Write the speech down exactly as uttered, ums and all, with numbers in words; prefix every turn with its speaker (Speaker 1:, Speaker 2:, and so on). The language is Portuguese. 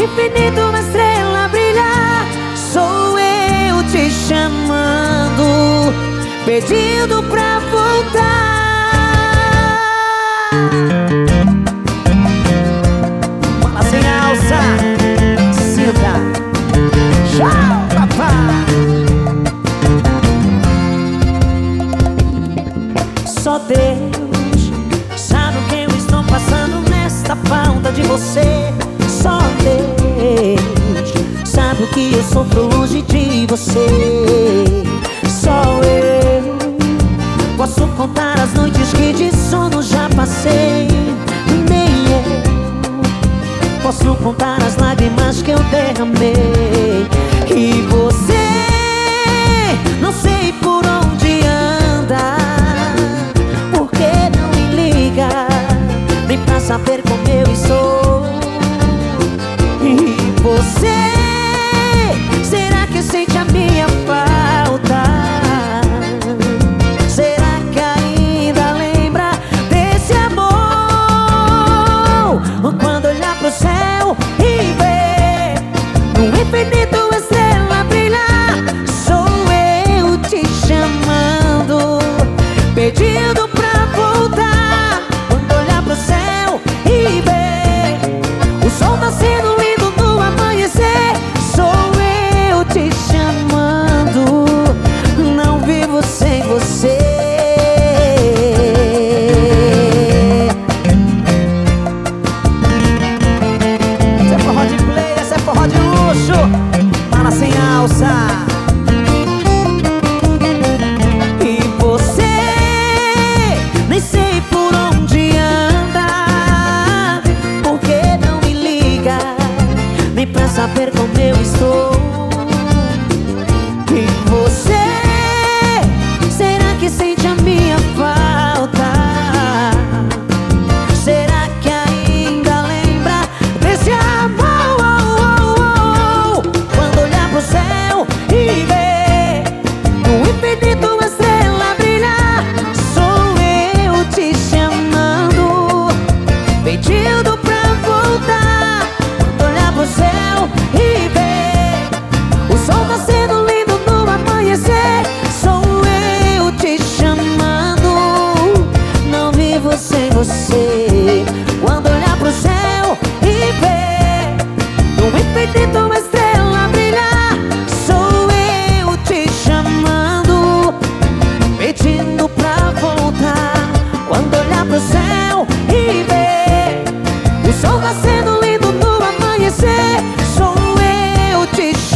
Speaker 1: infinito uma estrela brilhar. Sou eu te chamando, pedindo pra voltar. Fala sem alça, sinta. Tchau, papai. Só Deus sabe o que eu estou passando nesta falta de você. Só Deus sabe o que eu sofro longe de você. Só eu posso contar as noites que de sono já passei. Nem eu posso contar as lágrimas que eu derramei. E você, não sei por onde anda, porque não me liga, nem pra saber como eu estou. E você, será que sente a minha falta? Será que ainda lembra desse amor? Quando olhar pro céu e ver no infinito a estrela brilhar, sou eu te chamando, pedindo pra voltar. Quando olhar pro céu e ver o sol nascendo lindo no amanhecer, sou eu te chamando, não vivo sem você. Essa é forró de play, essa é forró de luxo. Fala sem alça. E você, nem sei por onde anda, porque não me liga, nem pra saber como eu estou. E você, será que sente a minha falta? Será que ainda lembra desse amor? Quando olhar pro céu e ver no infinito uma estrela brilhar, sou eu te chamando, pedindo pra voltar. Quando olhar pro céu e ver o sol nascendo lindo no amanhecer, sou eu te chamando, não vivo sem você. Quando olhar pro céu e ver no infinito uma estrela brilhar, sou eu te chamando, pedindo pra voltar. Quando olhar pro céu e ver o sol nascendo lindo no amanhecer, sou eu te chamando.